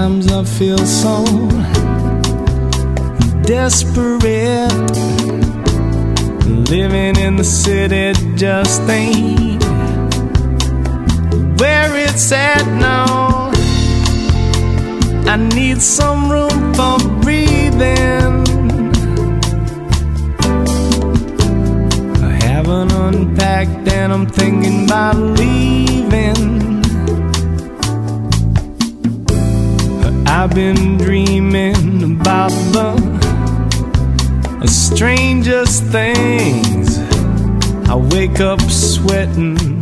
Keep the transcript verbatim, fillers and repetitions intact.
Sometimes I feel so desperate. Living in the city just ain't where it's at now. I need some room for breathing. I haven't unpacked and I'm thinking about leaving. I've been dreaming about the strangest things. I wake up sweating